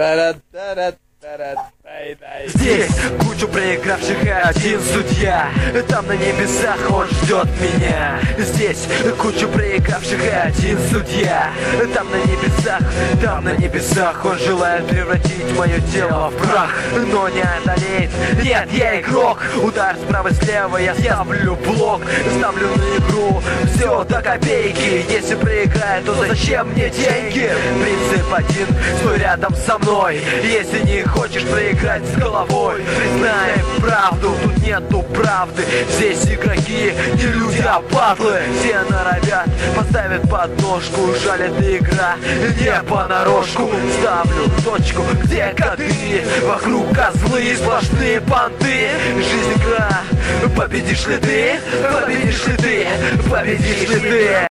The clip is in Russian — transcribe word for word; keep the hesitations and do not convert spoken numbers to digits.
Здесь кучу проигравших и один судья. Там на небесах он ждет меня. Здесь кучу проигравших и один судья. Там на небесах, там на небесах он желает превратить мое тело в прах, но не одолеет. Нет, я игрок. Удар справа и слева, я ставлю блок. Ставлю на игру все до копейки. Если проиграю, то зачем мне деньги? Принцип один, стой рядом со мной. Если не хочешь проиграть с головой, признай правду, тут нету правды. Здесь игроки не люди, а батлы. Все норовят поставят подножку. Жаль, эта игра не понарошку. Ставлю точку, где коты. Вокруг козлы, сплошные понты. Жизнь игра, победишь ли ты? Победишь ли ты? Победишь ли ты?